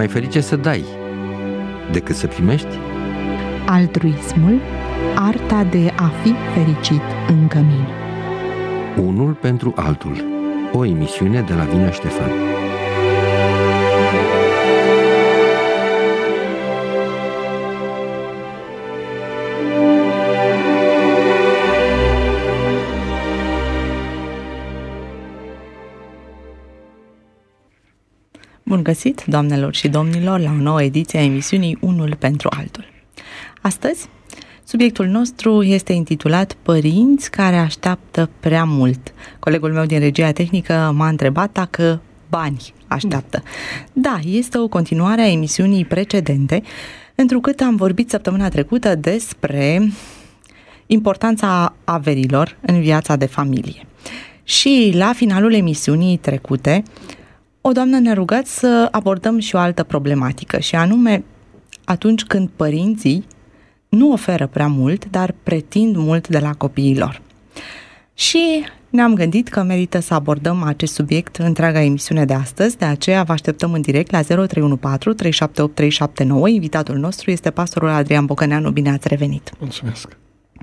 mai ferice să dai decât să primești? Altruismul, arta de a fi fericit în cămin. Unul pentru altul. O emisiune de la Vinea Ștefan. Bun găsit, doamnelor și domnilor, la o nouă ediție a emisiunii Unul pentru altul. Astăzi, subiectul nostru este intitulat Părinți care așteaptă prea mult. Colegul meu din regia tehnică m-a întrebat dacă bani așteaptă. Da, este o continuare a emisiunii precedente, întrucât am vorbit săptămâna trecută despre importanța averilor în viața de familie. Și la finalul emisiunii trecute, o doamnă ne-a rugat să abordăm și o altă problematică, și anume atunci când părinții nu oferă prea mult, dar pretind mult de la copiii lor. Și ne-am gândit că merită să abordăm acest subiect întreaga emisiune de astăzi, de aceea vă așteptăm în direct la 0314 378 379. Invitatul nostru este pastorul Adrian Bocăneanu. Bine ați revenit! Mulțumesc!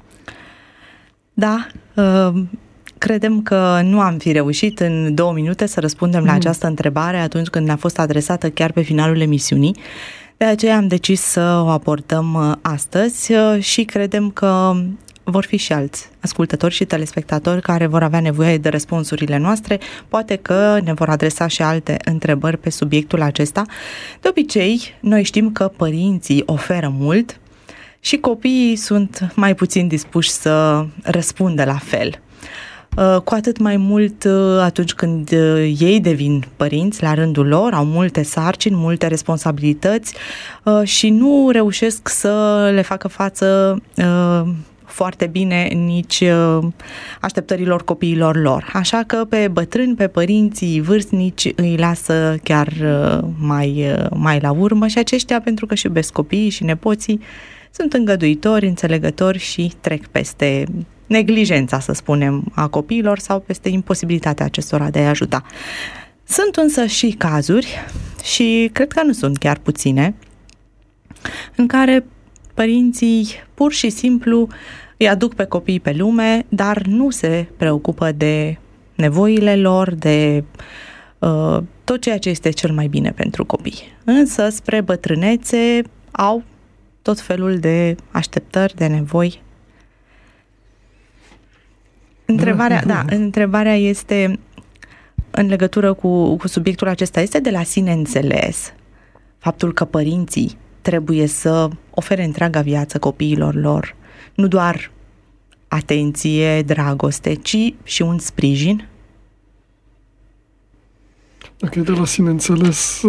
Da, credem că nu am fi reușit în 2 minute să răspundem la această întrebare atunci când ne-a fost adresată chiar pe finalul emisiunii. De aceea am decis să o abordăm astăzi și credem că vor fi și alți ascultători și telespectatori care vor avea nevoie de răspunsurile noastre. Poate că ne vor adresa și alte întrebări pe subiectul acesta. De obicei, noi știm că părinții oferă mult și copiii sunt mai puțin dispuși să răspundă la fel. Cu atât mai mult atunci când ei devin părinți la rândul lor, au multe sarcini, multe responsabilități și nu reușesc să le facă față foarte bine nici așteptărilor copiilor lor. Așa că pe bătrâni, pe părinții vârstnici îi lasă chiar mai la urmă și aceștia, pentru că și iubesc copiii și nepoții, sunt îngăduitori, înțelegători și trec peste neglijența, să spunem, a copiilor sau peste imposibilitatea acestora de a-i ajuta. Sunt însă și cazuri, și cred că nu sunt chiar puține, în care părinții pur și simplu îi aduc pe copii pe lume, dar nu se preocupă de nevoile lor, de tot ceea ce este cel mai bine pentru copii. Însă, spre bătrânețe, au tot felul de așteptări, de nevoi. Întrebarea este, în legătură cu subiectul acesta, este de la sine înțeles faptul că părinții trebuie să ofere întreaga viață copiilor lor, nu doar atenție, dragoste, ci și un sprijin? Dacă e de la sine înțeles,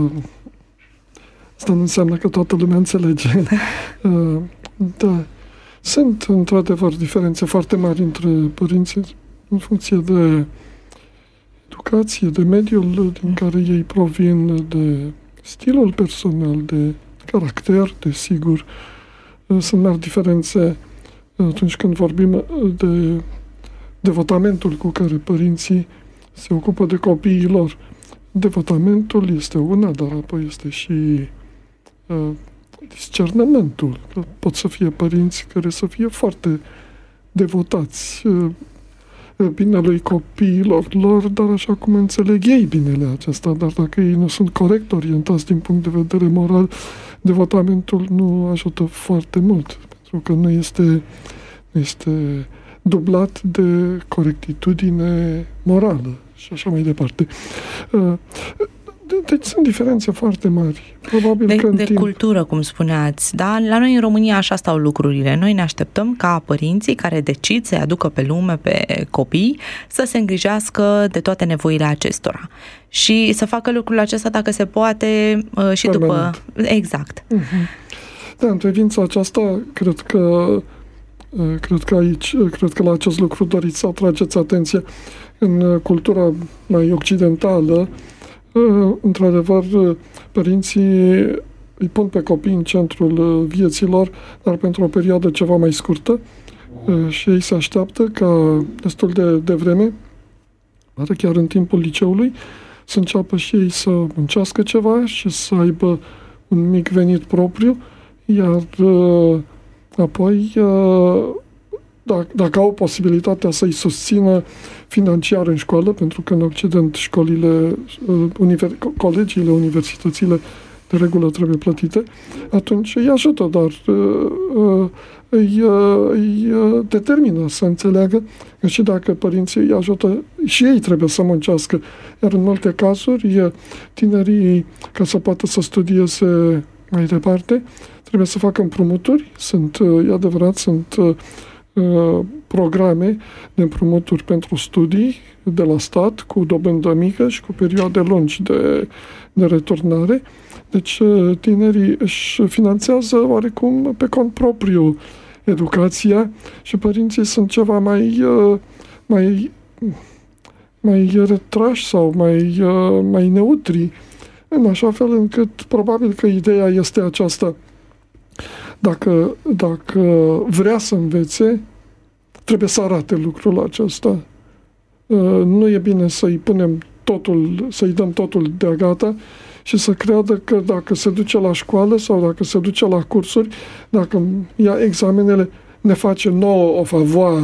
asta nu înseamnă că toată lumea înțelege. Da. Sunt, într-adevăr, diferențe foarte mari între părinți în funcție de educație, de mediul din care ei provin, de stilul personal, de caracter, desigur. Sunt mari diferențe atunci când vorbim de devotamentul cu care părinții se ocupă de copiii lor. Devotamentul este una, dar apoi este și discernământul. Pot să fie părinți care să fie foarte devotați binelui copiilor lor, dar așa cum înțeleg ei binele acesta. Dar dacă ei nu sunt corect orientați din punct de vedere moral, devotamentul nu ajută foarte mult, pentru că nu este dublat de corectitudine morală și așa mai departe. Deci sunt diferențe foarte mari. Probabil de cultură, cum spuneați. Da? La noi în România așa stau lucrurile. Noi ne așteptăm ca părinții care decid să-i aducă pe lume pe copii să se îngrijească de toate nevoile acestora. Și să facă lucrul acesta, dacă se poate, și permanent. După... Exact. Da, în privința aceasta, cred că la acest lucru doriți să atrageți atenție. În cultura mai occidentală, într-adevăr, părinții îi pun pe copii în centrul vieților, dar pentru o perioadă ceva mai scurtă, și ei se așteaptă ca destul de vreme, chiar în timpul liceului, să înceapă și ei să muncească ceva și să aibă un mic venit propriu, iar apoi, dacă au posibilitatea să-i susțină financiar în școală, pentru că în Occident școlile, colegiile, universitățile de regulă trebuie plătite, atunci îi ajută, dar îi determină să înțeleagă că și dacă părinții îi ajută, și ei trebuie să muncească. Iar în multe cazuri, tinerii, ca să poată să studieze mai departe, trebuie să facă împrumuturi. E adevărat, sunt programe de împrumuturi pentru studii de la stat, cu dobândă mică și cu perioade lungi de returnare. Deci tinerii își finanțează oarecum pe cont propriu educația și părinții sunt ceva mai retrași sau mai neutri, în așa fel încât probabil că ideea este aceasta. Dacă vrea să învețe, trebuie să arate lucrul acesta. Nu e bine să-i dăm totul de gata și să creadă că dacă se duce la școală sau dacă se duce la cursuri, dacă ia examenele, ne face nouă o favoare,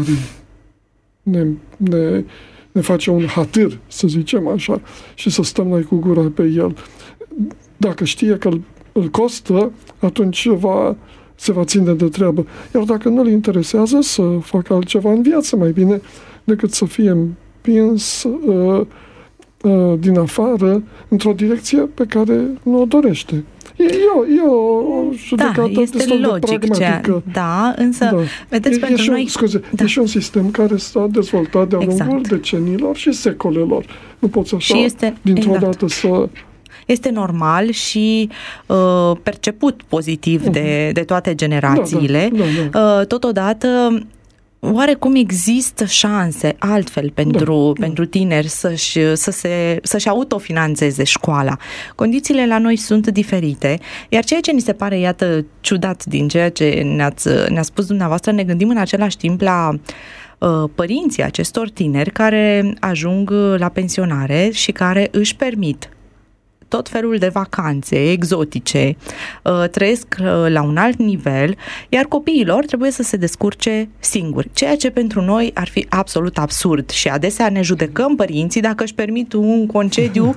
ne face un hatâr, să zicem așa, și să stăm noi cu gura pe el. Dacă știe că îl costă, atunci se va ține de treabă. Iar dacă nu-l interesează, să facă altceva în viață mai bine decât să fie împins din afară într-o direcție pe care nu o dorește. E o judecată destul de pragmatică. Însă, vedeți, pentru noi... E și un sistem care s-a dezvoltat de-a lungul decenilor și secolelor. Nu poți așa, dintr-o dată să... Este normal și perceput pozitiv de toate generațiile. Totodată, oarecum există șanse altfel pentru tineri să-și autofinanțeze școala. Condițiile la noi sunt diferite, iar ceea ce ni se pare, iată, ciudat din ceea ce ne-a spus dumneavoastră, ne gândim în același timp la părinții acestor tineri care ajung la pensionare și care își permit tot felul de vacanțe exotice, trăiesc la un alt nivel, iar copiilor trebuie să se descurce singuri, ceea ce pentru noi ar fi absolut absurd și adesea ne judecăm părinții dacă își permit un concediu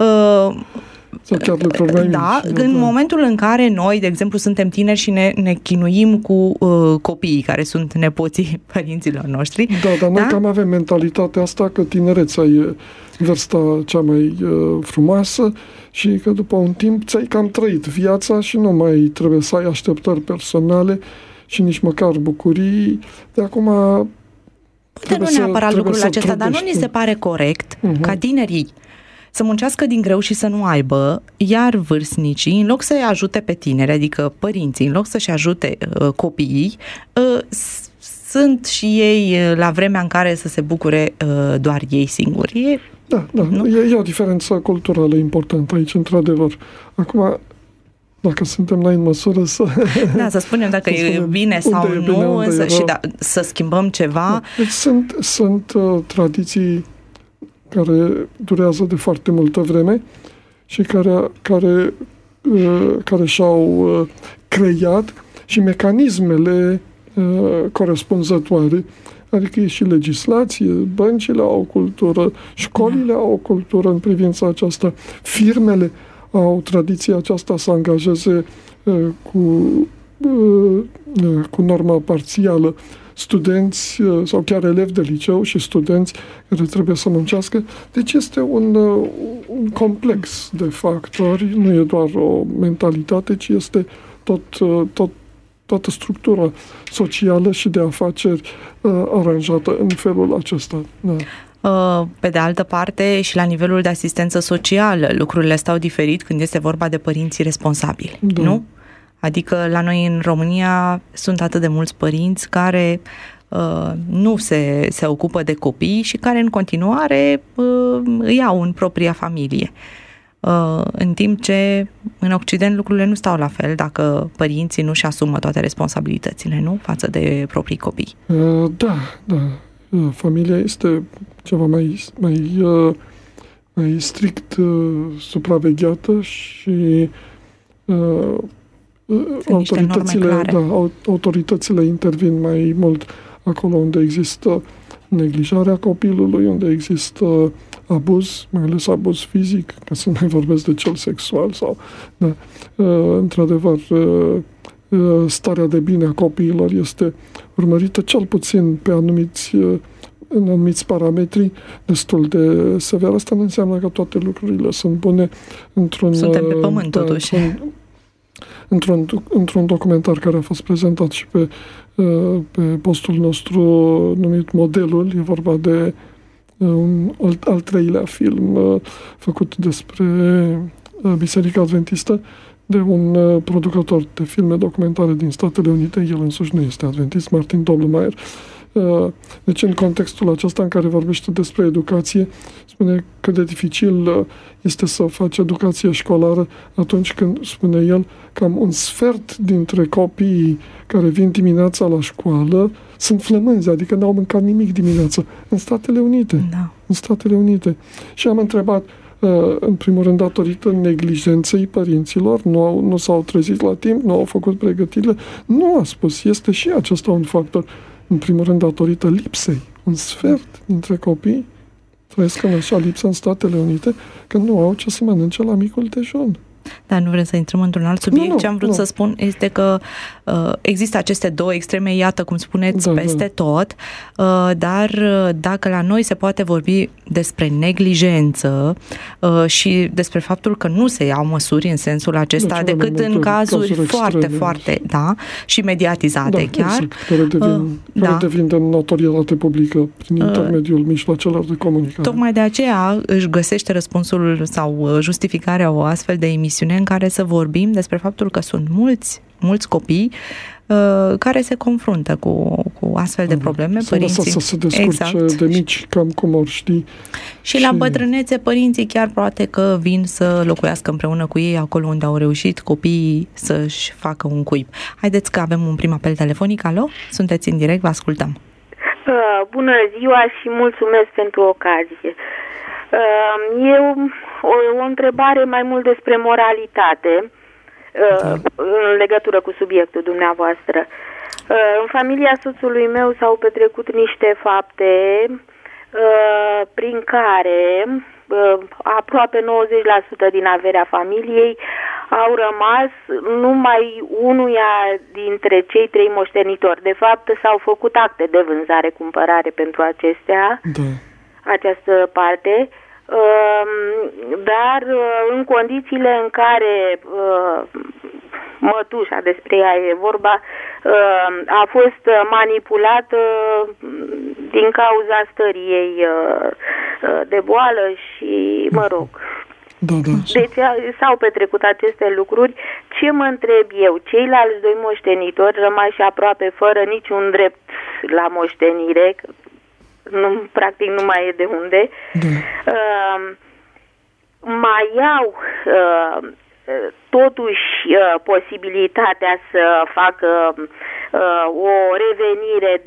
în momentul în care noi, de exemplu, suntem tineri și ne chinuim cu copiii care sunt nepoții părinților noștri. Dar noi cam avem mentalitatea asta că tinerețea e vârsta cea mai frumoasă și că după un timp ți-ai cam trăit viața și nu mai trebuie să ai așteptări personale și nici măcar bucurii. De acum poate nu neapărat lucrul acesta, dar nu ni se pare corect ca tinerii să muncească din greu și să nu aibă, iar vârstnicii, în loc să-i ajute pe tineri, adică părinții, în loc să-și ajute copiii, sunt și ei la vremea în care să se bucure doar ei singuri. E o diferență culturală importantă aici, într-adevăr. Acum, dacă suntem noi în măsură să... să spunem dacă e bine sau nu, să schimbăm ceva. Deci sunt tradiții care durează de foarte multă vreme și care și-au creat și mecanismele corespunzătoare, adică e și legislație, băncile au o cultură, școlile au o cultură în privința aceasta, firmele au tradiția aceasta să angajeze cu normă parțială studenți sau chiar elevi de liceu și studenți care trebuie să muncească. Deci este un complex de factori, nu e doar o mentalitate, ci este toată structura socială și de afaceri aranjată în felul acesta. Pe de altă parte, și la nivelul de asistență socială, lucrurile stau diferit când este vorba de părinții responsabili, nu? Adică la noi în România sunt atât de mulți părinți care nu se ocupă de copii și care în continuare îi au în propria familie. În timp ce în Occident lucrurile nu stau la fel dacă părinții nu-și asumă toate responsabilitățile, nu? Față de proprii copii. Da. Familia este ceva mai mai strict supravegheată și autoritățile intervin mai mult acolo unde există neglijarea copilului, unde există abuz, mai ales abuz fizic, ca să nu mai vorbesc de cel sexual sau, într-adevăr, starea de bine a copiilor este urmărită cel puțin pe în anumiți parametri destul de sever. Asta nu înseamnă că toate lucrurile sunt bune Suntem pe pământ, totuși. Într-un documentar care a fost prezentat și pe postul nostru numit Modelul, e vorba de un al treilea film făcut despre Biserica Adventistă, de un producător de filme documentare din Statele Unite. El însuși nu este adventist, Martin Doblmeier. Deci în contextul acesta în care vorbește despre educație, spune cât de dificil este să faci educație școlară atunci când, spune el, cam un sfert dintre copiii care vin dimineața la școală sunt flămânzi, adică n-au mâncat nimic dimineața. În Statele Unite. Da. În Statele Unite. Și am întrebat, în primul rând, datorită neglijenței părinților, nu s-au trezit la timp, nu au făcut pregătirile. Nu a spus, este și acesta un factor. În primul rând, datorită lipsei. Un sfert dintre copii trăiesc în așa lipsă în Statele Unite, că nu au ce să mănânce la micul dejun. Dar nu vrem să intrăm într-un alt subiect. Ce am vrut să spun este că există aceste două extreme, iată cum spuneți, peste tot, dar dacă la noi se poate vorbi despre neglijență și despre faptul că nu se iau măsuri în sensul acesta, decât în cazuri foarte, și mediatizate chiar. Care devin de notorietate publică prin intermediul mijloacelor de comunicare. Tocmai de aceea își găsește răspunsul sau justificarea o astfel de emisiune în care să vorbim despre faptul că sunt mulți copii care se confruntă cu astfel de probleme. Părinții să se descurce de mici, cam cum or ști. Și la bătrânețe, părinții chiar poate că vin să locuiască împreună cu ei acolo unde au reușit copiii să-și facă un cuib. Haideți că avem un prim apel telefonic. Alo? Sunteți în direct, vă ascultăm. Bună ziua și mulțumesc pentru ocazie. Eu o întrebare mai mult despre moralitate în legătură cu subiectul dumneavoastră. În familia soțului meu s-au petrecut niște fapte prin care aproape 90% din averea familiei au rămas numai unuia dintre cei 3 moștenitori. De fapt, s-au făcut acte de vânzare-cumpărare pentru această parte, dar în condițiile în care mătușa, despre ea e vorba, a fost manipulată din cauza stării ei de boală și, mă rog. Deci s-au petrecut aceste lucruri. Ce mă întreb eu? Ceilalți 2 moștenitori rămași aproape fără niciun drept la moștenire, practic nu mai e de unde, mai au totuși posibilitatea să facă o revenire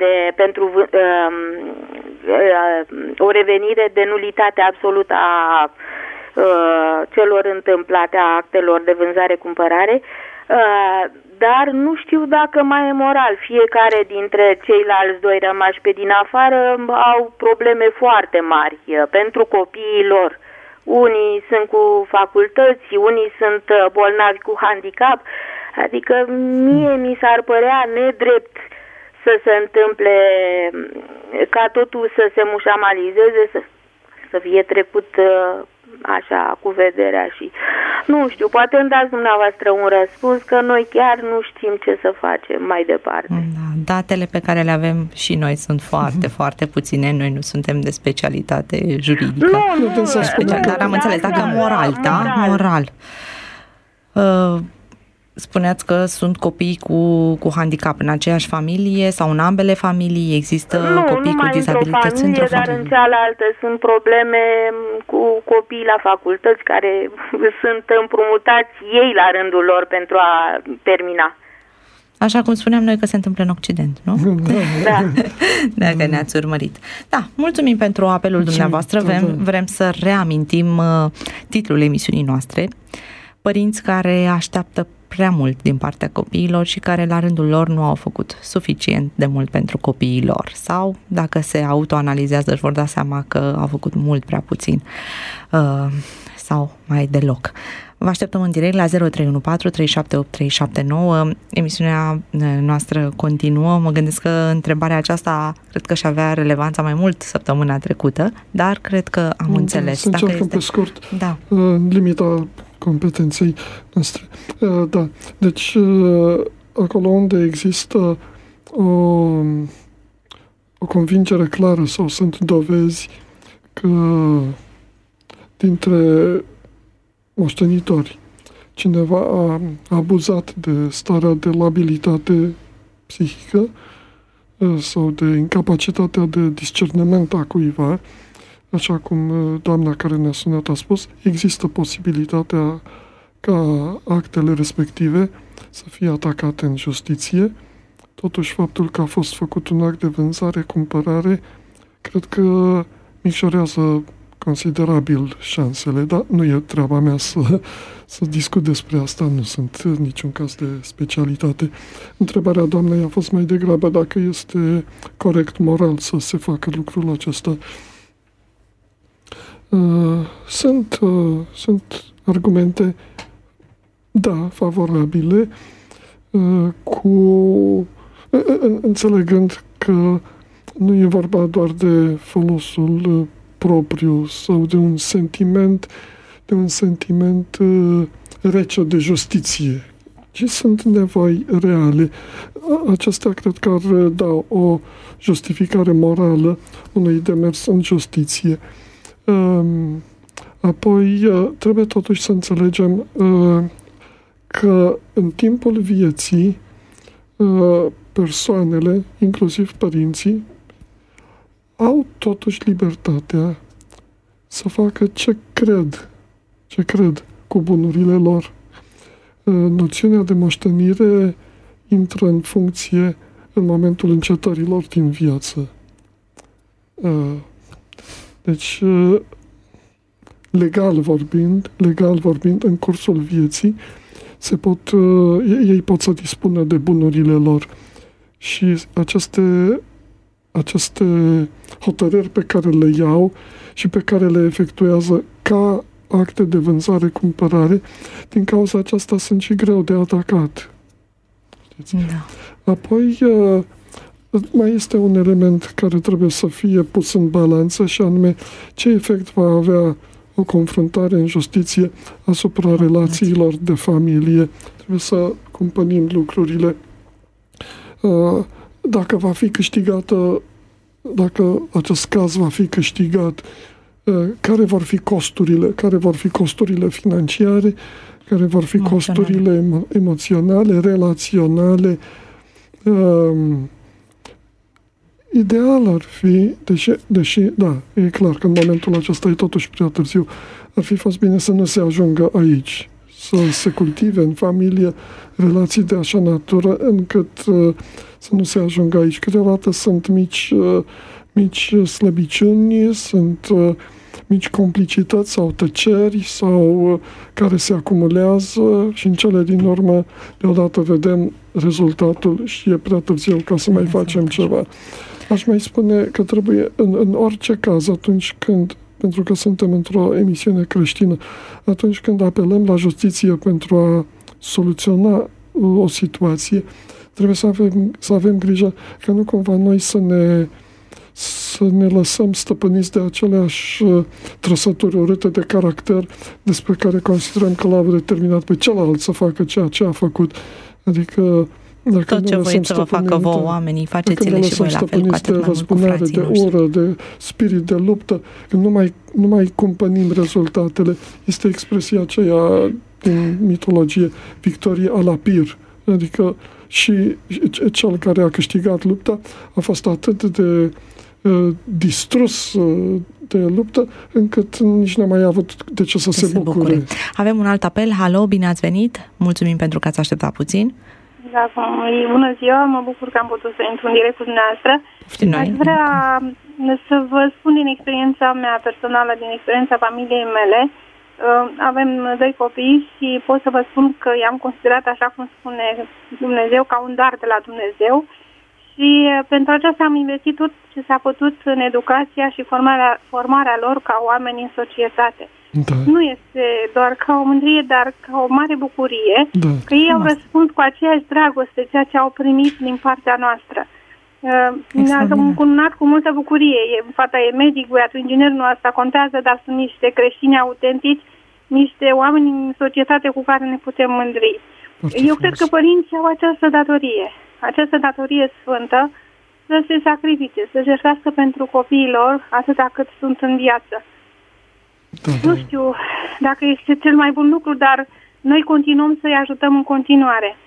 o revenire de nulitate absolută a celor întâmplate, a actelor de vânzare-cumpărare, dar nu știu dacă mai e moral. Fiecare dintre ceilalți 2 rămași pe din afară au probleme foarte mari pentru copiii lor. Unii sunt cu facultăți, unii sunt bolnavi cu handicap, adică mie mi s-ar părea nedrept să se întâmple ca totul să se mușamalizeze, să fie trecut așa cu vederea și nu știu, poate îmi dați dumneavoastră un răspuns că noi chiar nu știm ce să facem mai departe. Datele pe care le avem și noi sunt foarte puține, noi nu suntem de specialitate juridică. Dar am înțeles, dacă moral. Spuneați că sunt copii cu handicap în aceeași familie sau în ambele familii? Există copii cu dizabilități într-o familie? Dar în cealaltă sunt probleme cu copii la facultăți care sunt împrumutați ei la rândul lor pentru a termina. Așa cum spuneam noi că se întâmplă în Occident, nu? Da. Dacă ne-ați urmărit. Da, mulțumim pentru apelul dumneavoastră. Vrem să reamintim titlul emisiunii noastre. Părinți care așteaptă prea mult din partea copiilor și care la rândul lor nu au făcut suficient de mult pentru copiii lor. Sau, dacă se autoanalizează, își vor da seama că au făcut mult prea puțin sau mai deloc. Vă așteptăm în direct la 0314 378 379. Emisiunea noastră continuă. Mă gândesc că întrebarea aceasta cred că și avea relevanța mai mult săptămâna trecută, dar cred că am înțeles. Să încercăm pe scurt, da. Limita competenței noastre. Da. Deci, acolo unde există o convingere clară sau sunt dovezi că dintre moștenitori cineva a abuzat de starea de labilitate psihică sau de incapacitatea de discernământ a cuiva, așa cum doamna care ne-a sunat a spus, există posibilitatea ca actele respective să fie atacate în justiție. Totuși, faptul că a fost făcut un act de vânzare-cumpărare, cred că micșorează considerabil șansele, dar nu e treaba mea să discut despre asta, nu sunt în niciun caz de specialitate. Întrebarea doamnei a fost mai degrabă dacă este corect moral să se facă lucrul acesta. Sunt argumente, da, favorabile, înțelegând că nu e vorba doar de folosul propriu sau de un sentiment rece de justiție, ci sunt nevoi reale. Acestea cred că ar da o justificare morală unui demers în justiție. Apoi, trebuie totuși să înțelegem că în timpul vieții persoanele, inclusiv părinții, au totuși libertatea să facă ce cred cu bunurile lor. Noțiunea de moștenire intră în funcție în momentul încetărilor din viață. Deci, legal vorbind, în cursul vieții, ei pot să dispună de bunurile lor. Și aceste hotărâri pe care le iau și pe care le efectuează ca acte de vânzare-cumpărare, din cauza aceasta sunt și greu de atacat. Da. Apoi, mai este un element care trebuie să fie pus în balanță și anume ce efect va avea o confruntare în justiție asupra relațiilor de familie. Trebuie să cumpănim lucrurile. Dacă va fi câștigată, dacă acest caz va fi câștigat, care vor fi costurile financiare, care vor fi costurile emoționale, relaționale. Ideal ar fi, deși, da, e clar că în momentul acesta e totuși prea târziu, ar fi fost bine să nu se ajungă aici, să se cultive în familie relații de așa natură încât să nu se ajungă aici. Câteodată sunt mici slăbiciuni, sunt mici complicități sau tăceri sau care se acumulează și în cele din urmă deodată vedem rezultatul și e prea târziu ca să mai facem ceva. Aș mai spune că trebuie în orice caz, atunci când, pentru că suntem într-o emisiune creștină, atunci când apelăm la justiție pentru a soluționa o situație, trebuie să avem grijă că nu cumva noi să ne lăsăm stăpâniți de aceleași trăsături urâte de caracter despre care considerăm că l-au determinat pe celălalt să facă ceea ce a făcut. Adică tot ce voiți să vă facă vouă oamenii, faceți-le și voi la fel, cu atât mai mult cu frații noștri. De ură, de spirit de luptă, când nu mai cumpănim rezultatele. Este expresia aceea din mitologie, victorie a la pir. Adică și cel care a câștigat lupta a fost atât de distrus de luptă, încât nici n-a mai avut de ce să se bucure. Avem un alt apel. Halo, bine ați venit! Mulțumim pentru că ați așteptat puțin. Da, bună ziua, mă bucur că am putut să intru în direct cu dumneavoastră. Aș vrea să vă spun din experiența mea personală, din experiența familiei mele. Avem 2 copii și pot să vă spun că i-am considerat, așa cum spune Dumnezeu, ca un dar de la Dumnezeu. Și pentru aceasta am investit tot ce s-a putut în educația și formarea lor ca oameni în societate. Da. Nu este doar ca o mândrie, dar ca o mare bucurie, că ei au răspuns cu aceeași dragoste ceea ce au primit din partea noastră. Ne-a încununat cu multă bucurie. Fata e medic, băiatul inginer, nu asta contează, dar sunt niște creștini autentici, niște oameni în societate cu care ne putem mândri. Eu cred că părinții au această datorie sfântă, să se sacrifice, să jertfească pentru copiii lor atâta cât sunt în viață. Nu știu dacă este cel mai bun lucru, dar noi continuăm să-i ajutăm în continuare.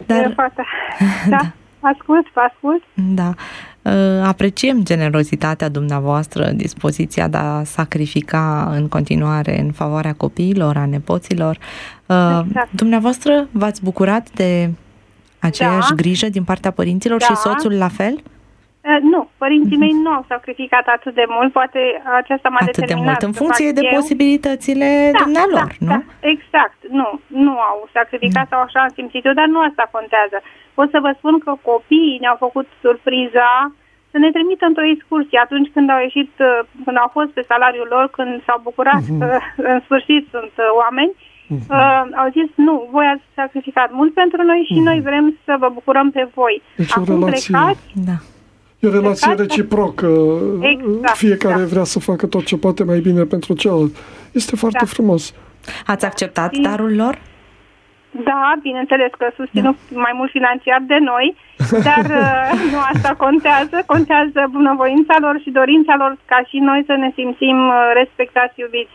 Da? Ascult. Da. Apreciem generozitatea dumneavoastră, dispoziția de a sacrifica în continuare în favoarea copiilor, a nepoților. Exact. Dumneavoastră v-ați bucurat de aceeași grijă din partea părinților și soțul la fel? Nu, părinții mei nu au sacrificat atât de mult, poate aceasta m-a determinat. Atât de mult, în funcție de posibilitățile dumnealor, nu? Da, exact, nu au sacrificat sau așa am simțit eu, dar nu asta contează. Pot să vă spun că copiii ne-au făcut surpriza să ne trimită într-o excursie atunci când au ieșit, când au fost pe salariul lor, când s-au bucurat că în sfârșit sunt oameni. Au zis, nu, voi ați sacrificat mult pentru noi și noi vrem să vă bucurăm pe voi. Deci acum plecați. E o relație reciprocă. Exact, fiecare vrea să facă tot ce poate mai bine pentru celălalt. Este foarte frumos. Ați acceptat darul lor? Da, bineînțeles că susținut mai mult financiar de noi, dar nu asta contează. Contează bunăvoința lor și dorința lor ca și noi să ne simțim respectați, iubiți.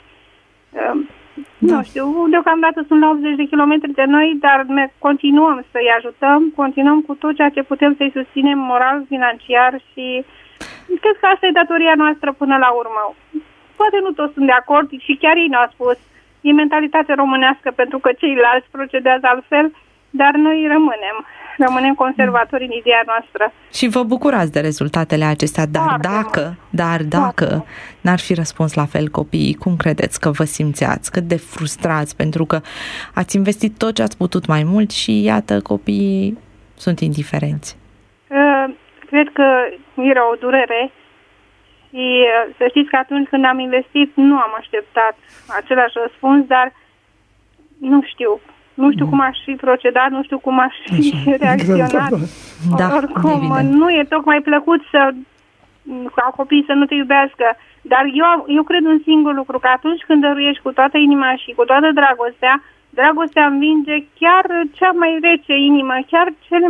Nu știu, deocamdată sunt la 80 de kilometri de noi, dar continuăm să-i ajutăm, continuăm cu tot ceea ce putem să-i susținem moral, financiar și cred că asta e datoria noastră până la urmă. Poate nu toți sunt de acord și chiar ei ne-au spus, e mentalitate românească pentru că ceilalți procedează altfel, dar noi rămânem conservatori în ideea noastră. Și vă bucurați de rezultatele acestea, dar dacă n-ar fi răspuns la fel copiii, cum credeți că vă simțeați? Cât de frustrați? Pentru că ați investit tot ce ați putut mai mult și iată, copiii sunt indiferenți. Cred că era o durere și să știți că atunci când am investit nu am așteptat același răspuns, dar nu știu cum aș fi procedat, nu știu cum aș fi reacționat. Oricum, nu e tocmai plăcut ca copiii să nu te iubească, dar eu cred un singur lucru, că atunci când dăruiești cu toată inima și cu toată dragostea învinge chiar cea mai rece inimă, chiar cele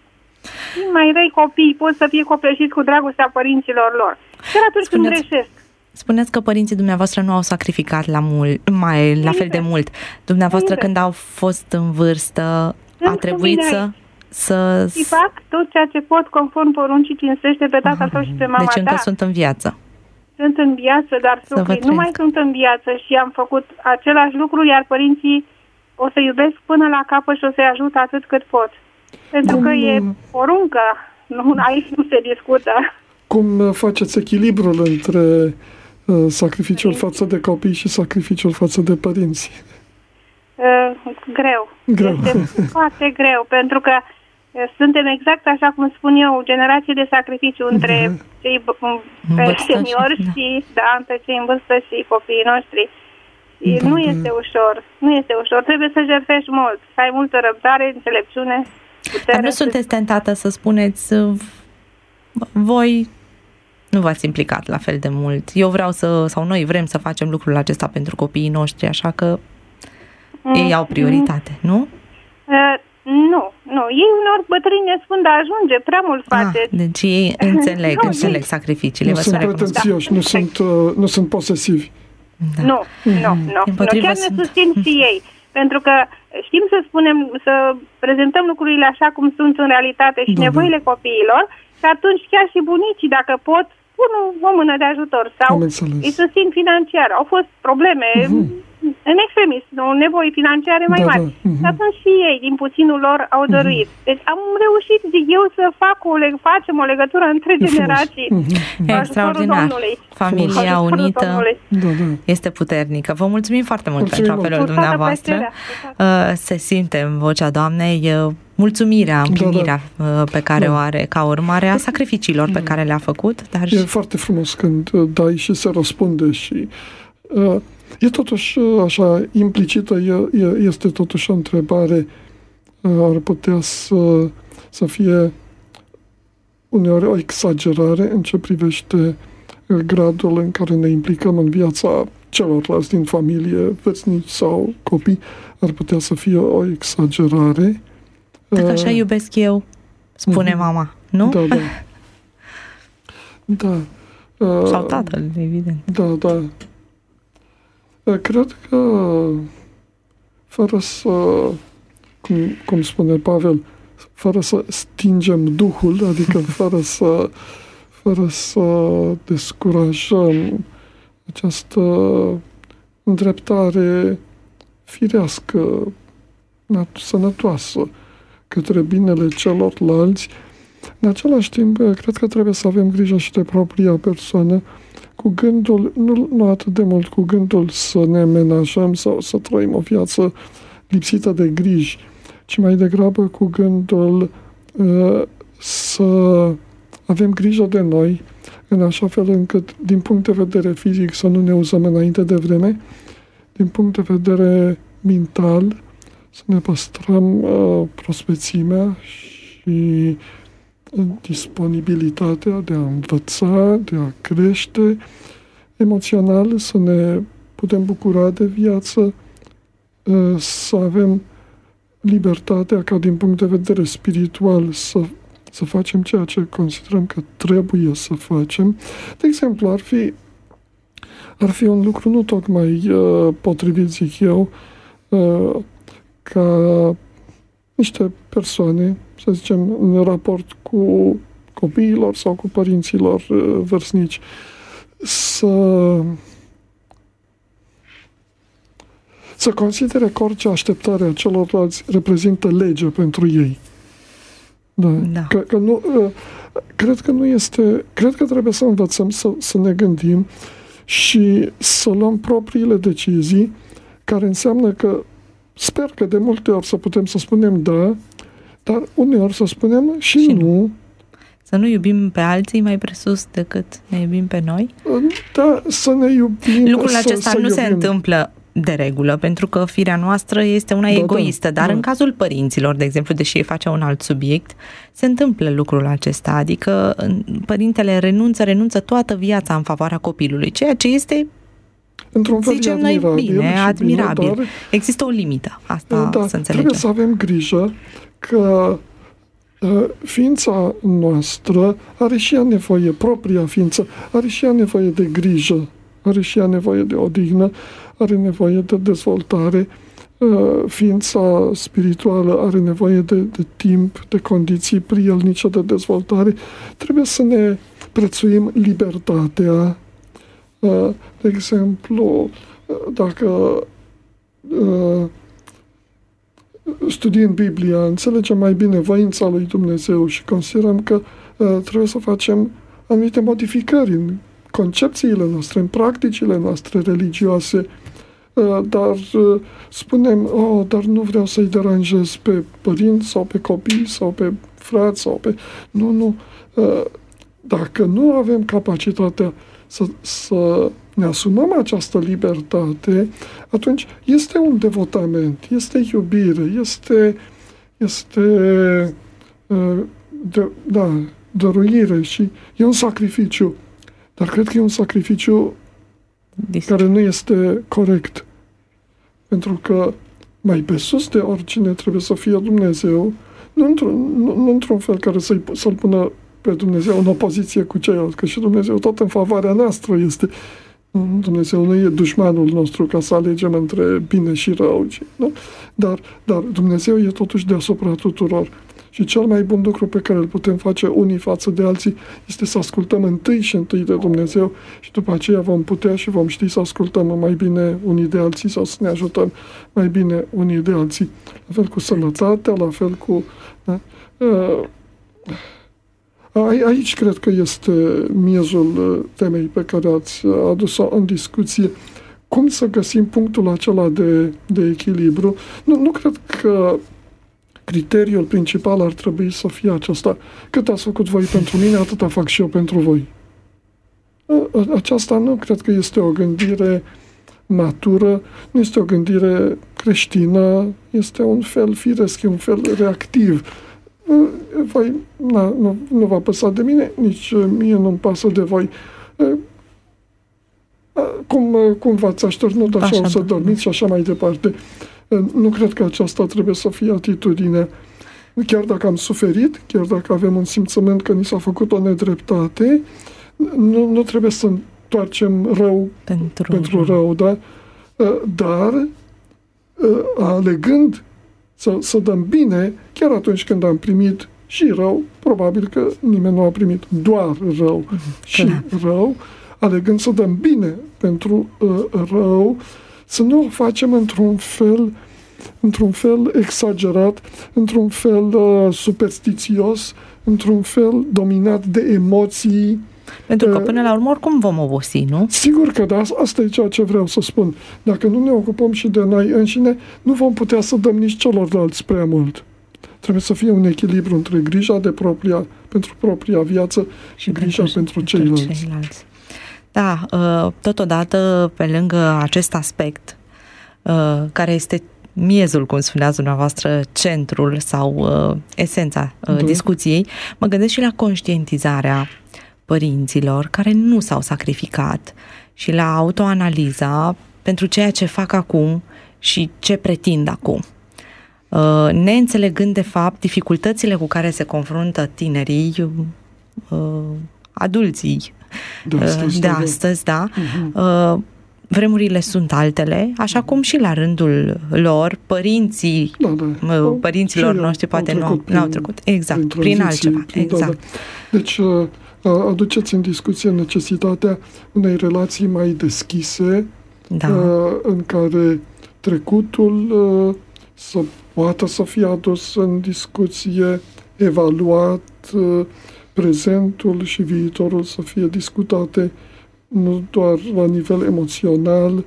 mai răi copii pot să fie copleșiți cu dragostea părinților lor. Chiar atunci când greșesc. Spuneți că părinții dumneavoastră nu au sacrificat la fel de mult. Dumneavoastră când au fost în vârstă, a trebuit să... Și fac tot ceea ce pot conform poruncii, cinstește pe tatăl tău și pe mama ta. Deci încă sunt în viață. Sunt în viață, dar socrii nu mai sunt în viață și am făcut același lucru, iar părinții o să iubesc până la capăt și o să-i ajut atât cât pot. Pentru că e poruncă, aici nu se discută. Cum faceți echilibrul între sacrificiul față de copii și sacrificiul față de părinți? Greu. Este foarte greu, pentru că suntem exact așa cum spun eu, generație de sacrificiu între cei seniori și între cei în vârstă și copiii noștri. Și nu este ușor. Trebuie să jertfești mult, să ai multă răbdare, înțelepciune, putere. Dar nu sunteți tentată să spuneți, voi nu v-ați implicat la fel de mult. Noi vrem să facem lucrul acesta pentru copiii noștri, așa că ei au prioritate, nu? Nu. Ei unor bătrâni ne spun, dar ajunge, prea mult faceți. Deci ei înțeleg sacrificiile. Nu sunt pretențioși, nu sunt posesivi. Da. Nu. Chiar ne susțin și ei. Pentru că știm să spunem, să prezentăm lucrurile așa cum sunt în realitate și nevoile copiilor și atunci chiar și bunicii, dacă pot, pun o mână de ajutor sau îi susțin financiar. Au fost probleme în extremis, nevoi financiare mai mari. Da. Dar sunt și ei, din puținul lor, au dăruit. Deci am reușit, zic eu, să facem o legătură între generații. Extraordinar. Familia unită este puternică. Vă mulțumim foarte mult pentru apelul dumneavoastră. Se simte în vocea Doamnei mulțumirea, împlinirea pe care o are ca urmare a sacrificiilor pe care le-a făcut. Dar e foarte frumos când dai și se răspunde și e totuși așa implicită, este totuși o întrebare, ar putea să fie uneori o exagerare în ce privește gradul în care ne implicăm în viața celorlalți din familie, vățnici sau copii, ar putea să fie o exagerare. Dacă așa iubesc eu, spune mama, nu? Da. Sau tatăl, evident. Da. Cred că fără să, cum spune Pavel, fără să stingem Duhul, adică fără să descurajăm această îndreptare firească, sănătoasă către binele celorlalți, în același timp, cred că trebuie să avem grijă și de propria persoană, cu gândul, nu atât de mult cu gândul să ne menajăm sau să trăim o viață lipsită de griji, ci mai degrabă cu gândul să avem grijă de noi, în așa fel încât, din punct de vedere fizic, să nu ne uzăm înainte de vreme, din punct de vedere mental, să ne păstrăm prospețimea și disponibilitatea de a învăța, de a crește emoțional, să ne putem bucura de viață, să avem libertatea ca din punct de vedere spiritual să facem ceea ce considerăm că trebuie să facem. De exemplu, ar fi un lucru nu tocmai potrivit, zic eu, ca niște persoane, să zicem, în raport cu copiilor sau cu părinților vârstnici, să considere că orice așteptare a celorlalți reprezintă lege pentru ei. Da. Că nu, cred că nu este... Cred că trebuie să învățăm să ne gândim și să luăm propriile decizii, care înseamnă că sper că de multe ori să putem să spunem da, dar uneori să spunem și nu. Să nu iubim pe alții mai presus decât ne iubim pe noi? Da, să ne iubim. Lucrul acesta nu se întâmplă de regulă, pentru că firea noastră este una egoistă, dar în cazul părinților, de exemplu, deși ei face un alt subiect, se întâmplă lucrul acesta, adică părintele renunță toată viața în favoarea copilului, ceea ce este, într-un fel, zicem noi, admirabil. Dar există o limită, asta să înțelegem. Trebuie să avem grijă că ființa noastră are și ea nevoie, propria ființă, are și ea nevoie de grijă, are și ea nevoie de odihnă, are nevoie de dezvoltare, ființa spirituală are nevoie de timp, de condiții prielnice de dezvoltare. Trebuie să ne prețuim libertatea. De exemplu, dacă studiind Biblia, înțelegem mai bine voința lui Dumnezeu și considerăm că trebuie să facem anumite modificări în concepțiile noastre, în practicile noastre religioase, dar spunem, dar nu vreau să-i deranjez pe părinți sau pe copii sau pe frați sau pe... Nu. Dacă nu avem capacitatea să ne asumăm această libertate, atunci este un devotament, este iubire, este dăruire și e un sacrificiu. Dar cred că e un sacrificiu care nu este corect. Pentru că mai pe sus de oricine trebuie să fie Dumnezeu, nu într-un fel care să-L pună pe Dumnezeu în opoziție cu ceilalți, că și Dumnezeu tot în favoarea noastră este. Dumnezeu nu e dușmanul nostru ca să alegem între bine și rău, nu? Dar Dumnezeu e totuși deasupra tuturor. Și cel mai bun lucru pe care îl putem face unii față de alții este să ascultăm întâi de Dumnezeu și după aceea vom putea și vom ști să ascultăm mai bine unii de alții sau să ne ajutăm mai bine unii de alții. La fel cu sănătatea, la fel cu... Da? Aici cred că este miezul temei pe care ați adus-o în discuție. Cum să găsim punctul acela de echilibru? Nu cred că criteriul principal ar trebui să fie acesta. Cât ați făcut voi pentru mine, atâta fac și eu pentru voi. Aceasta nu cred că este o gândire matură, nu este o gândire creștină, este un fel firesc, un fel reactiv. Voi nu v-a păsat de mine, nici mie nu-mi pasă de voi. Cum v-ați așternut, așa o să dormiți și așa mai departe. Nu cred că aceasta trebuie să fie atitudinea. Chiar dacă am suferit, chiar dacă avem un simțământ că ni s-a făcut o nedreptate, nu trebuie să întoarcem rău pentru rău, da? Dar alegând să dăm bine, chiar atunci când am primit și rău, probabil că nimeni nu a primit doar rău și rău, alegând să dăm bine pentru rău, să nu o facem într-un fel exagerat, într-un fel superstițios, într-un fel dominat de emoții. Pentru că până la urmă oricum vom obosi, nu? Sigur că da, asta e ceea ce vreau să spun. Dacă nu ne ocupăm și de noi înșine, nu vom putea să dăm nici celorlalți prea mult. Trebuie să fie un echilibru între grija pentru propria viață și grija pentru ceilalți. Da, totodată, pe lângă acest aspect, care este miezul, cum spuneați dumneavoastră, centrul sau esența discuției, mă gândesc și la conștientizarea părinților care nu s-au sacrificat și la autoanaliza pentru ceea ce fac acum și ce pretind acum. Neînțelegând, de fapt, dificultățile cu care se confruntă tinerii, adulții de astăzi, da. Vremurile sunt altele, așa cum și la rândul lor, părinților noștri poate nu au trecut. Exact, prin altceva. Exact. Deci, aduceți în discuție necesitatea unei relații mai deschise, în care trecutul să poată să fie adus în discuție, evaluat, prezentul și viitorul să fie discutate nu doar la nivel emoțional,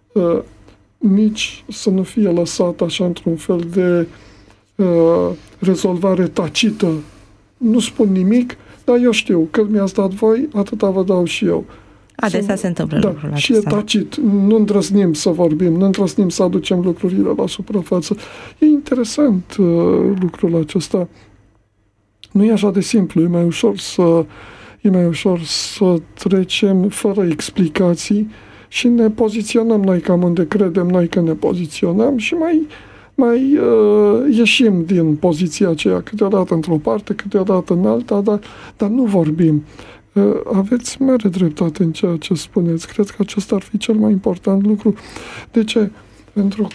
nici să nu fie lăsat așa într-un fel de rezolvare tacită. Nu spun nimic, dar eu știu, cât mi-ați dat voi, atâta vă dau și eu. Adesea se întâmplă lucrul acesta. Și e tacit. Nu îndrăznim să vorbim, nu îndrăznim să aducem lucrurile la suprafață. E interesant lucrul acesta. Nu e așa de simplu, e mai ușor să trecem fără explicații și ne poziționăm noi cam unde credem noi că ne poziționăm și mai ieșim din poziția aceea câteodată într-o parte, câteodată în alta, dar nu vorbim. Aveți mare dreptate în ceea ce spuneți. Cred că acesta ar fi cel mai important lucru. De ce? Pentru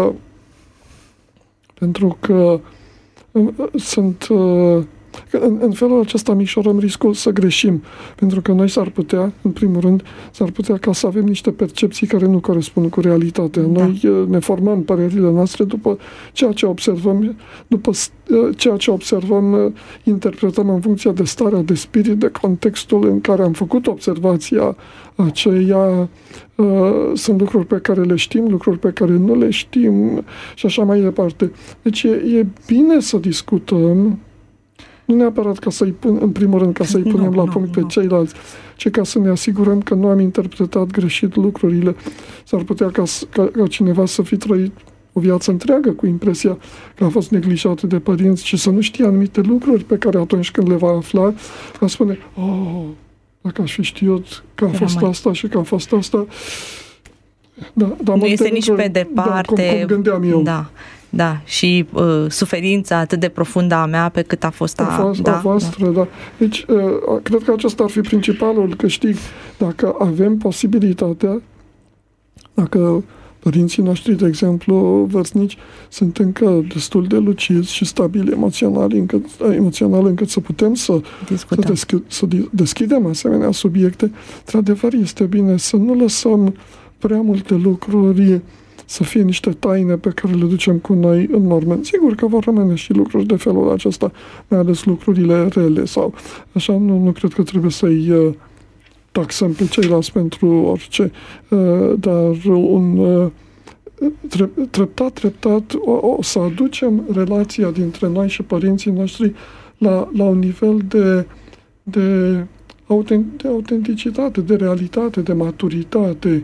că sunt... În felul acesta micșorăm riscul să greșim, pentru că noi în primul rând, s-ar putea ca să avem niște percepții care nu corespund cu realitatea. Da. Noi ne formăm părerile noastre după ceea ce observăm, interpretăm în funcție de starea de spirit, de contextul în care am făcut observația aceea. Sunt lucruri pe care le știm, lucruri pe care nu le știm și așa mai departe. Deci e bine să discutăm, nu neapărat în primul rând ca să-i punem la punct pe ceilalți, ci ca să ne asigurăm că nu am interpretat greșit lucrurile. S-ar putea ca cineva să fi trăit o viață întreagă cu impresia că a fost neglijat de părinți și să nu știe anumite lucruri pe care atunci când le va afla, va spune, dacă aș fi știut că a fost asta și că a fost asta... Da, nu este nici pe departe... cum gândeam eu. Da, și suferința atât de profundă a mea pe cât a fost a voastră, da. Deci, cred că acesta ar fi principalul câștig. Dacă avem posibilitatea, dacă Părinții noștri, de exemplu, vârstnici, sunt încă destul de lucizi și stabili emoțional încât să putem să deschidem asemenea subiecte. Într-adevăr, este bine să nu lăsăm prea multe lucruri să fie niște taine pe care le ducem cu noi în mormânt. Sigur că vor rămâne și lucruri de felul acesta, mai ales lucrurile rele sau așa, nu cred că trebuie să-i taxăm pe ceilalți pentru orice, dar treptat o să aducem relația dintre noi și părinții noștri la un nivel de autenticitate, de realitate, de maturitate.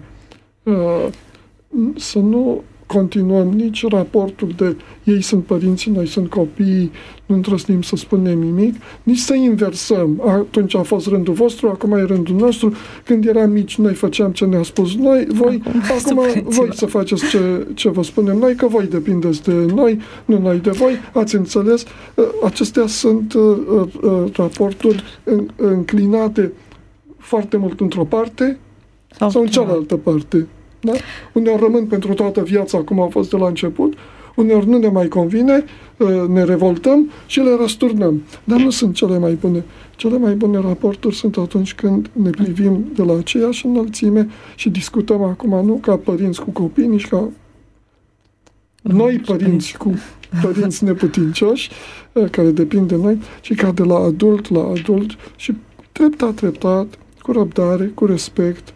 Să nu continuăm nici raportul de ei sunt părinții, noi sunt copiii, nu îndrăznim să spunem nimic, nici să inversăm. Atunci a fost rândul vostru, acum e rândul nostru. Când eram mici, noi făceam ce ne-a spus voi, acum voi să faceți ce vă spunem noi, că voi depindeți de noi, nu noi de voi. Ați înțeles? Acestea sunt raporturi înclinate foarte mult într-o parte sau în cealaltă parte. Da? Uneori rămân pentru toată viața cum a fost de la început, uneori nu ne mai convine, ne revoltăm și le răsturnăm. Dar nu sunt cele mai bune. Cele mai bune raporturi sunt atunci când ne privim de la aceeași înălțime și discutăm acum nu ca părinți cu copii, nici ca noi părinți cu părinți neputincioși, care depind de noi, ci ca de la adult la adult și treptat, cu răbdare, cu respect,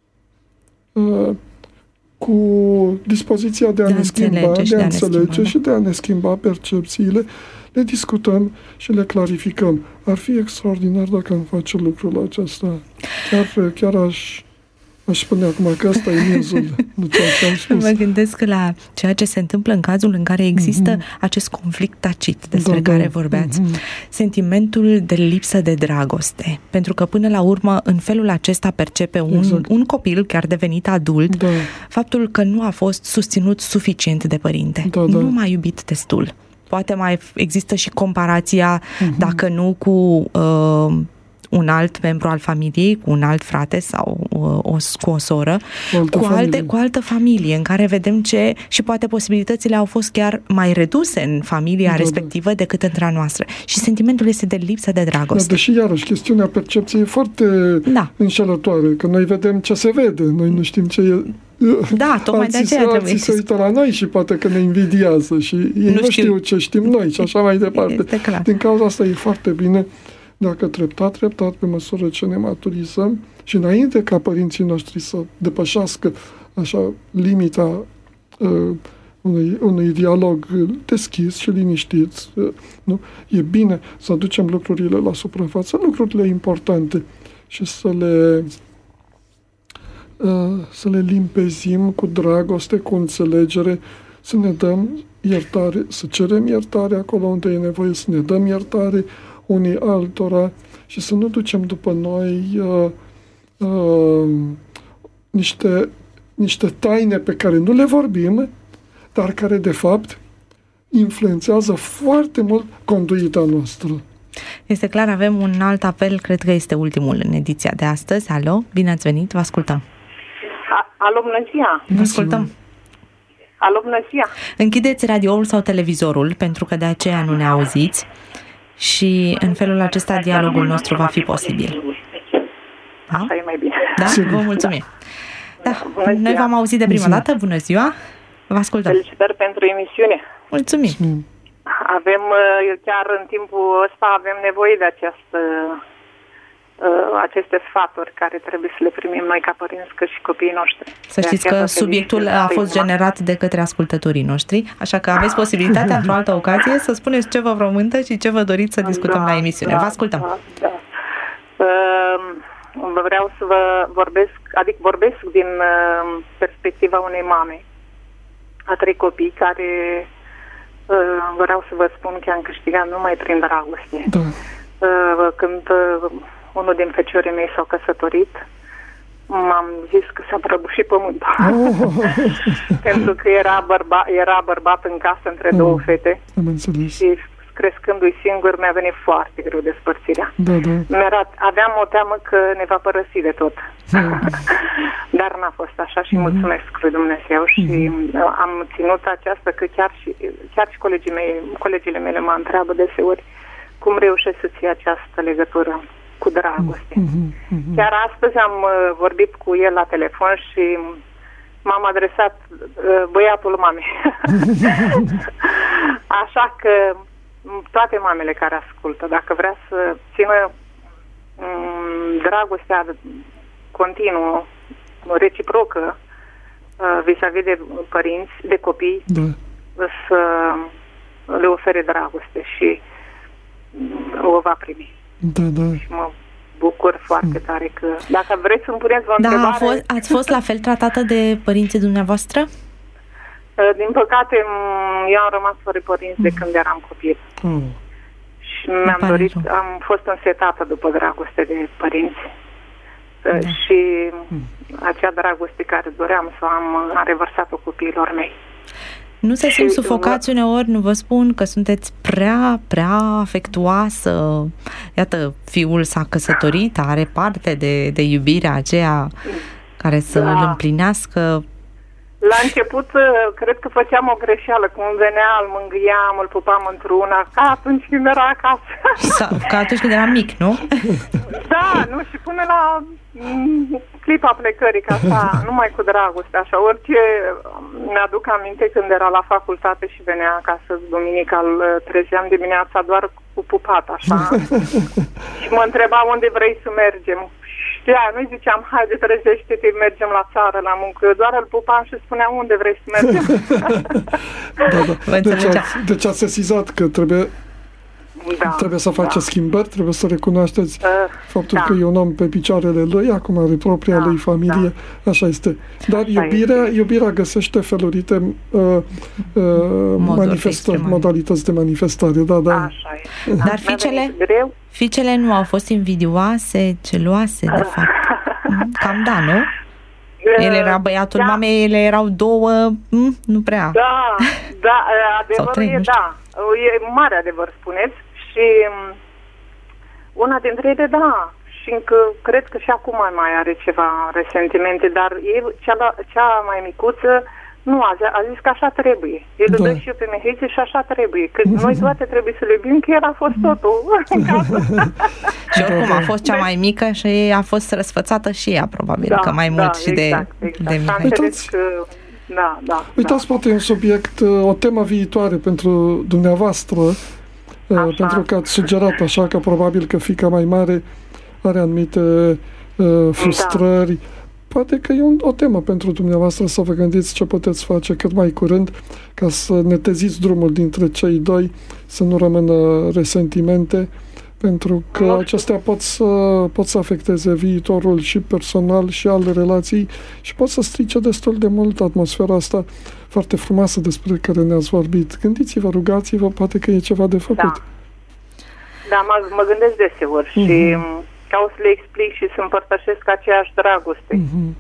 cu dispoziția de a ne schimba, de a înțelege și de a ne schimba percepțiile, le discutăm și le clarificăm. Ar fi extraordinar dacă am face lucrul acesta. Chiar aș spune acum că ăsta e miezul de ceea ce am spus. Mă gândesc la ceea ce se întâmplă în cazul în care există acest conflict tacit despre care vorbeați. Sentimentul de lipsă de dragoste. Pentru că până la urmă în felul acesta percepe un copil chiar devenit adult faptul că nu a fost susținut suficient de părinte. Nu m-a iubit destul. Poate mai există și comparația, dacă nu cu un alt membru al familiei, cu un alt frate sau cu o soră, cu altă familie, în care vedem și poate posibilitățile au fost chiar mai reduse în familia respectivă decât între a noastră. Și sentimentul este de lipsă de dragoste. Deși, iarăși, chestiunea percepției e foarte înșelătoare, că noi vedem ce se vede, noi nu știm ce e. Tocmai de aceea trebuie să uită la noi și poate că ne invidiază și ei nu știu ce știm noi și așa mai departe. Din cauza asta e foarte bine dacă treptat, pe măsură ce ne maturizăm și înainte ca părinții noștri să depășească așa limita unui dialog deschis și liniștit, nu? E bine să aducem lucrurile la suprafață, lucrurile importante și să le limpezim cu dragoste, cu înțelegere, să ne dăm iertare, să cerem iertare acolo unde e nevoie, să ne dăm iertare unii altora și să nu ducem după noi niște taine pe care nu le vorbim, dar care de fapt influențează foarte mult conduita noastră. Este clar, avem un alt apel, cred că este ultimul în ediția de astăzi. Alo, bine ați venit, vă ascultăm. Alo, bună ziua! Vă ascultăm. Alo, bună ziua! Închideți radioul sau televizorul, pentru că de aceea nu ne auziți. Și în felul acesta dialogul nostru va fi posibil. Așa e mai bine. Da? Vă mulțumim. Noi v-am auzit de prima dată. Bună ziua! Vă ascultăm. Felicitări pentru emisiune. Mulțumim. Avem, chiar în timpul ăsta, avem nevoie de aceste sfaturi care trebuie să le primim noi ca părinți, cât și copiii noștri. Să știți că subiectul a fost generat de către ascultătorii noștri, așa că aveți posibilitatea într-o altă ocazie să spuneți ce vă frământă și ce vă doriți să discutăm la emisiune. Vă ascultăm. Vreau să vă vorbesc din perspectiva unei mame a 3 copii care vreau să vă spun că am câștigat numai prin dragoste. Când unul din feciorii mei s-au căsătorit, m-am zis că s-a prăbușit pământul. Pentru că era bărbat în casă între 2 fete. Am înțeles. Și crescându-i singur, mi-a venit foarte greu despărțirea. Da. Aveam o teamă că ne va părăsi de tot. Dar n-a fost așa și mulțumesc lui Dumnezeu și am ținut aceasta, că chiar și colegile mele mă întreabă deseori cum reușesc să ții această legătură cu dragoste. Chiar astăzi am vorbit cu el la telefon și m-am adresat băiatul mamei. Așa că toate mamele care ascultă, dacă vrea să țină dragostea continuă, reciprocă, vis-a-vis de părinți, de copii, să le ofere dragoste și o va primi. Și mă bucur foarte tare că, dacă vreți să-mi puneți o întrebare... Ați fost la fel tratată de părinții dumneavoastră? Din păcate, eu am rămas fără părinți de când eram copil. Și mi-am dorit, am fost însetată după dragoste de părinți. Și acea dragoste care doream să am, a revărsat-o copiilor mei. Nu se simt sufocați uneori, nu vă spun că sunteți prea afectuoasă. Iată, fiul s-a căsătorit, are parte de iubirea aceea care să îl împlinească. La început, cred că făceam o greșeală. Când venea, îl mângâiam, îl pupam într-una, ca atunci când era acasă. Ca atunci când era mic, nu? Da, nu, și până la clipa plecării, ca așa, numai cu dragoste, așa, orice. Mi-aduc aminte când era la facultate și venea acasă duminica, îl trezeam dimineața doar cu pupat, așa. Și mă întreba unde vrei să mergem. Nu-i ziceam, haide, trezește-te, mergem la țară, la muncă. Eu doar îl pupam și spunea, unde vrei să mergem? Deci ați sesizat că trebuie să faceți schimbări, trebuie să recunoașteți faptul că e un om pe picioarele lui, acum are propria lui familie, așa este. Dar iubirea găsește felurite modalități de manifestare. Așa e. Dar fiicele nu au fost invidioase, geloase, de fapt. Cam da, nu? El era băiatul mamei, ele erau două, nu prea. Da, adevărul e, e mare adevăr, spuneți. Și una dintre ele, și încă cred că și acum mai are ceva resentimente, dar cea mai micuță nu, a zis că așa trebuie. El îl dă și eu pe Mihaiță și așa trebuie. Că noi toate trebuie să le iubim, că el a fost totul în casă. Și oricum a fost cea mai mică și a fost răsfățată și ea, probabil, că mai mult și de Mihai. Uitați, poate un subiect, o temă viitoare pentru dumneavoastră, pentru că ați sugerat așa că probabil că fiica mai mare are anumite frustrări. Poate că e o temă pentru dumneavoastră să vă gândiți ce puteți face cât mai curând ca să neteziți drumul dintre cei doi, să nu rămână resentimente, pentru că acestea pot să afecteze viitorul și personal și al relației și pot să strice destul de mult atmosfera asta foarte frumoasă despre care ne-ați vorbit. Gândiți-vă, rugați-vă, poate că e ceva de făcut. Da, mă gândesc deseori și ca o să le explic și să împărtășesc aceeași dragoste.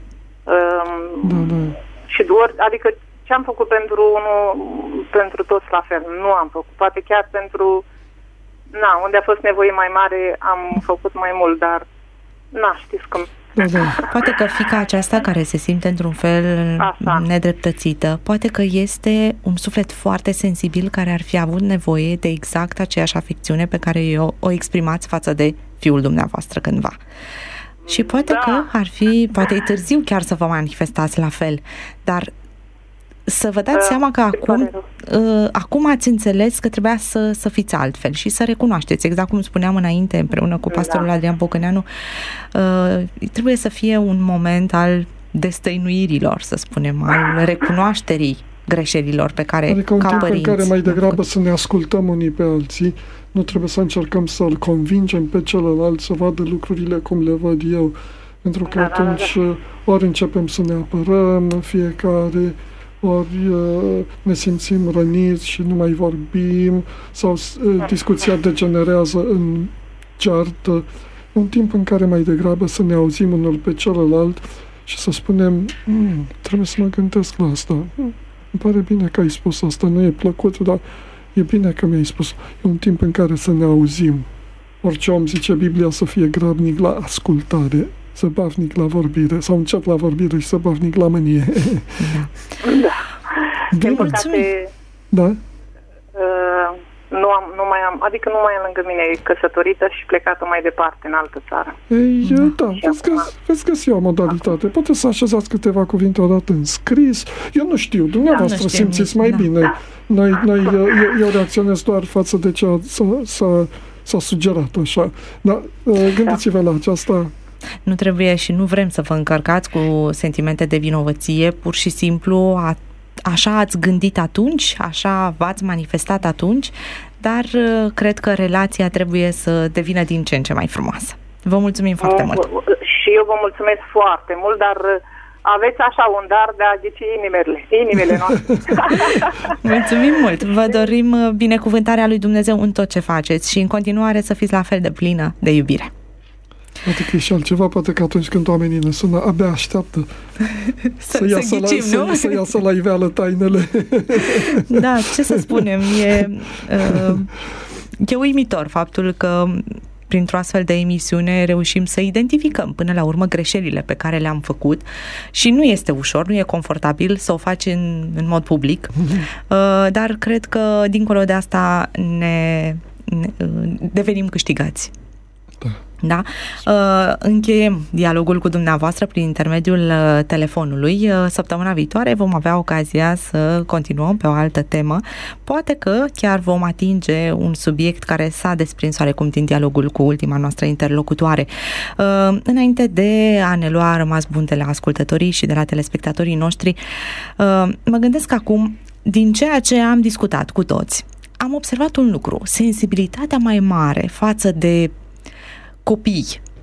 Și adică ce am făcut pentru unul, pentru toți la fel, nu am făcut. Poate chiar pentru unde a fost nevoie mai mare am făcut mai mult, dar știți cum. Poate că fiica aceasta care se simte într-un fel nedreptățită, poate că este un suflet foarte sensibil care ar fi avut nevoie de exact aceeași afecțiune pe care o exprimați față de fiul dumneavoastră cândva. Și poate că poate e târziu chiar să vă manifestați la fel, dar să vă dați seama că acum ați înțeles că trebuia să fiți altfel și să recunoașteți, exact cum spuneam înainte împreună cu pastorul Adrian Bocăneanu, trebuie să fie un moment al destăinuirilor, să spunem, al recunoașterii greșelilor pe care, adică un timp în care mai degrabă să ne ascultăm unii pe alții, nu trebuie să încercăm să-l convingem pe celălalt să vadă lucrurile cum le văd eu, pentru că atunci ori începem să ne apărăm fiecare, ori ne simțim răniți și nu mai vorbim, sau discuția degenerează în ceartă. Un timp în care mai degrabă să ne auzim unul pe celălalt și să spunem, trebuie să mă gândesc la asta. Îmi pare bine că ai spus asta, nu e plăcut, dar e bine că mi-ai spus. E un timp în care să ne auzim. Orice om, zice Biblia, să fie grabnic la ascultare, zăbavnic la vorbire, sau încet la vorbire și zăbavnic la mânie. Da. Din păcate, da? nu mai am lângă mine, e căsătorită și plecată mai departe în altă țară. Ei, da, veți găsi o modalitate. Puteți să așezați câteva cuvinte odată în scris. Eu nu știu, dumneavoastră simțiți mai bine. Eu reacționez doar față de ce s-a sugerat așa. Dar gândiți-vă la aceasta. Nu trebuie și nu vrem să vă încărcați cu sentimente de vinovăție, pur și simplu așa ați gândit atunci, așa v-ați manifestat atunci, dar cred că relația trebuie să devină din ce în ce mai frumoasă. Vă mulțumim foarte mult! Și eu vă mulțumesc foarte mult, dar aveți așa un dar de a ghici inimile noastre. Mulțumim mult! Vă dorim binecuvântarea lui Dumnezeu în tot ce faceți și în continuare să fiți la fel de plină de iubire. Poate că e și altceva, poate că atunci când oamenii ne sună, abia așteaptă să iasă la iveală tainele. Da, ce să spunem, e uimitor faptul că printr-o astfel de emisiune reușim să identificăm până la urmă greșelile pe care le-am făcut și nu este ușor, nu e confortabil să o faci în mod public, dar cred că dincolo de asta ne devenim câștigați. Da? Încheiem dialogul cu dumneavoastră prin intermediul telefonului. Săptămâna viitoare vom avea ocazia să continuăm pe o altă temă. Poate că chiar vom atinge un subiect care s-a desprins oarecum din dialogul cu ultima noastră interlocutoare. Înainte de a ne lua rămas bun de la ascultătorii și de la telespectatorii noștri, mă gândesc acum, din ceea ce am discutat cu toți, am observat un lucru: sensibilitatea mai mare față de copii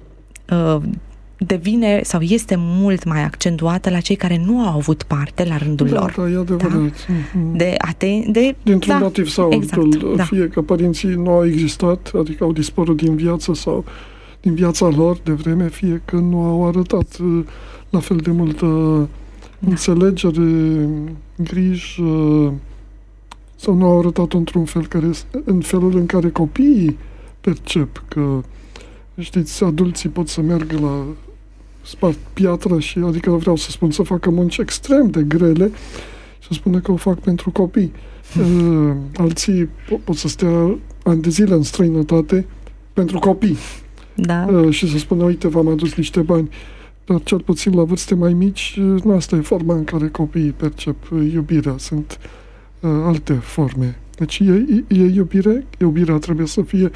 devine sau este mult mai accentuată la cei care nu au avut parte la rândul lor. Da, e adevărat. Da? Dintr-un motiv sau altul, fie că părinții nu au existat, adică au dispărut din viață sau din viața lor de vreme, fie că nu au arătat la fel de multă înțelegere, grijă, sau nu au arătat într-un fel în felul în care copiii percep că, știți, adulții pot să meargă la spart piatră și, adică vreau să spun, să facă munci extrem de grele și să spună că o fac pentru copii. Alții pot să stea ani de zile în străinătate pentru copii. Da. Și să spună, uite, v-am adus niște bani. Dar cel puțin la vârste mai mici, nu asta e forma în care copiii percep iubirea. Sunt alte forme. Deci e iubire. Iubirea trebuie să fie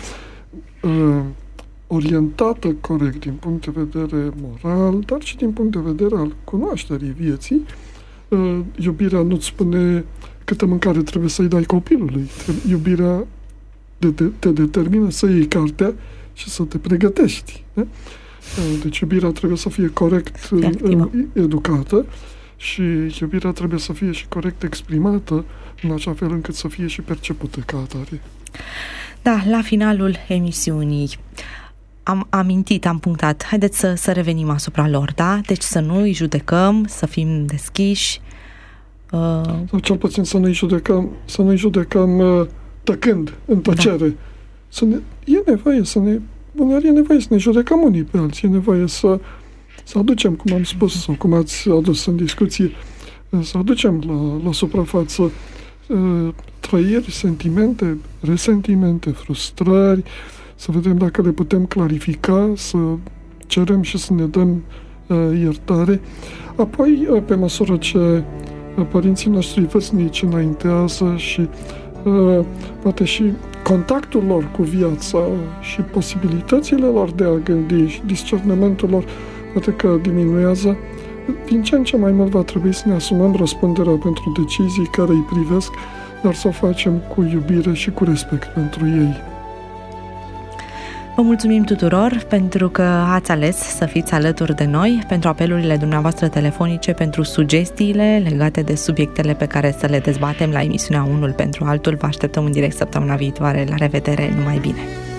orientată corect din punct de vedere moral, dar și din punct de vedere al cunoașterii vieții. Iubirea nu-ți spune câtă mâncare trebuie să-i dai copilului. Iubirea te determină să iei cartea și să te pregătești. Da? Deci iubirea trebuie să fie corect educată și iubirea trebuie să fie și corect exprimată în așa fel încât să fie și percepută ca atare. Da, la finalul emisiunii am amintit, am punctat. Haideți să revenim asupra lor, da? Deci să nu îi judecăm, să fim deschiși. Sau cel puțin să nu-i judecăm tăcând, în tăcere. Da. Uneori e nevoie să ne judecăm unii pe alții, e nevoie să aducem, cum am spus, sau cum ați adus în discuție, să aducem la suprafață trăiri, sentimente, resentimente, frustrări, să vedem dacă le putem clarifica, să cerem și să ne dăm iertare. Apoi, pe măsură ce părinții noștri vârstnici înaintează și poate și contactul lor cu viața și posibilitățile lor de a gândi și discernământul lor poate că diminuează, din ce în ce mai mult va trebui să ne asumăm răspunderea pentru decizii care îi privesc, dar să o facem cu iubire și cu respect pentru ei. Vă mulțumim tuturor pentru că ați ales să fiți alături de noi, pentru apelurile dumneavoastră telefonice, pentru sugestiile legate de subiectele pe care să le dezbatem la emisiunea Unul pentru Altul. Vă așteptăm în direct săptămâna viitoare. La revedere, numai bine!